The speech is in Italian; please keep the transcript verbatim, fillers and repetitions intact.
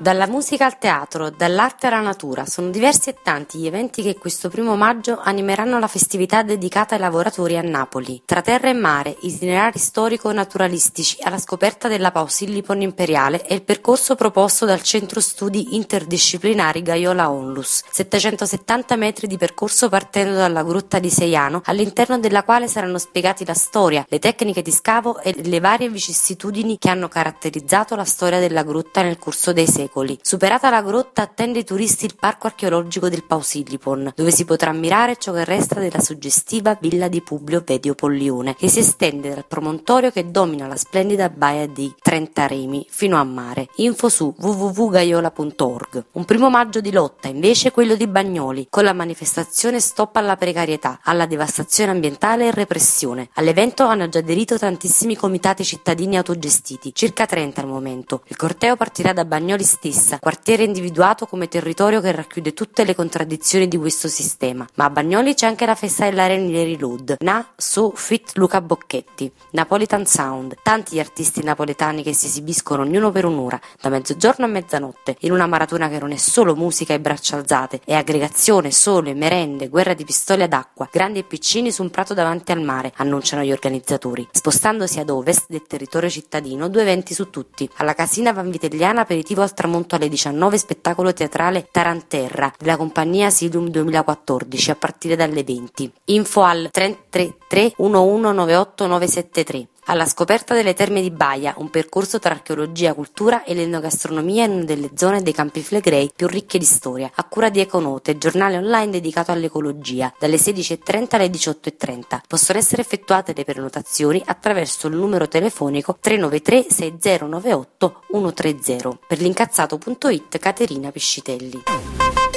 Dalla musica al teatro, dall'arte alla natura, sono diversi e tanti gli eventi che questo primo maggio animeranno la festività dedicata ai lavoratori a Napoli. Tra terra e mare, itinerari storico-naturalistici alla scoperta della Pausilippon imperiale è il percorso proposto dal Centro Studi Interdisciplinari Gaiola Onlus. settecentosettanta metri di percorso partendo dalla grotta di Seiano, all'interno della quale saranno spiegati la storia, le tecniche di scavo e le varie vicissitudini che hanno caratterizzato la storia della grotta nel corso dei secoli. Superata la grotta, attende i turisti il parco archeologico del Pausilippon, dove si potrà ammirare ciò che resta della suggestiva villa di Publio Vedio Pollione, che si estende dal promontorio che domina la splendida baia di Trentaremi fino a mare. Info su w w w punto gaiola punto org. Un primo maggio di lotta, invece, quello di Bagnoli, con la manifestazione Stop alla precarietà, alla devastazione ambientale e repressione. All'evento hanno già aderito tantissimi comitati cittadini autogestiti, circa trenta al momento. Il corteo partirà da Bagnoli stessa, quartiere individuato come territorio che racchiude tutte le contraddizioni di questo sistema. Ma a Bagnoli c'è anche la festa dell'Arena Reload, Na, So, Fit Luca Bocchetti, Napolitan Sound, tanti gli artisti napoletani che si esibiscono ognuno per un'ora, da mezzogiorno a mezzanotte, in una maratona che non è solo musica e braccia alzate, è aggregazione, sole, merende, guerra di pistole ad acqua, grandi e piccini su un prato davanti al mare, annunciano gli organizzatori. Spostandosi ad ovest del territorio cittadino, due eventi su tutti. Alla Casina Vanvitelliana, aperitivo al tramonto alle diciannove, spettacolo teatrale Taranterra della compagnia Silium duemilaquattordici a partire dalle venti. Info al tre tre tre uno uno nove otto nove sette tre. Alla scoperta delle terme di Baia, un percorso tra archeologia, cultura e l'enogastronomia in una delle zone dei Campi Flegrei più ricche di storia, a cura di Econote, giornale online dedicato all'ecologia, dalle sedici e trenta alle diciotto e trenta. Possono essere effettuate le prenotazioni attraverso il numero telefonico tre nove tre sei zero nove otto uno tre zero. Per l'incazzato punto it Caterina Piscitelli.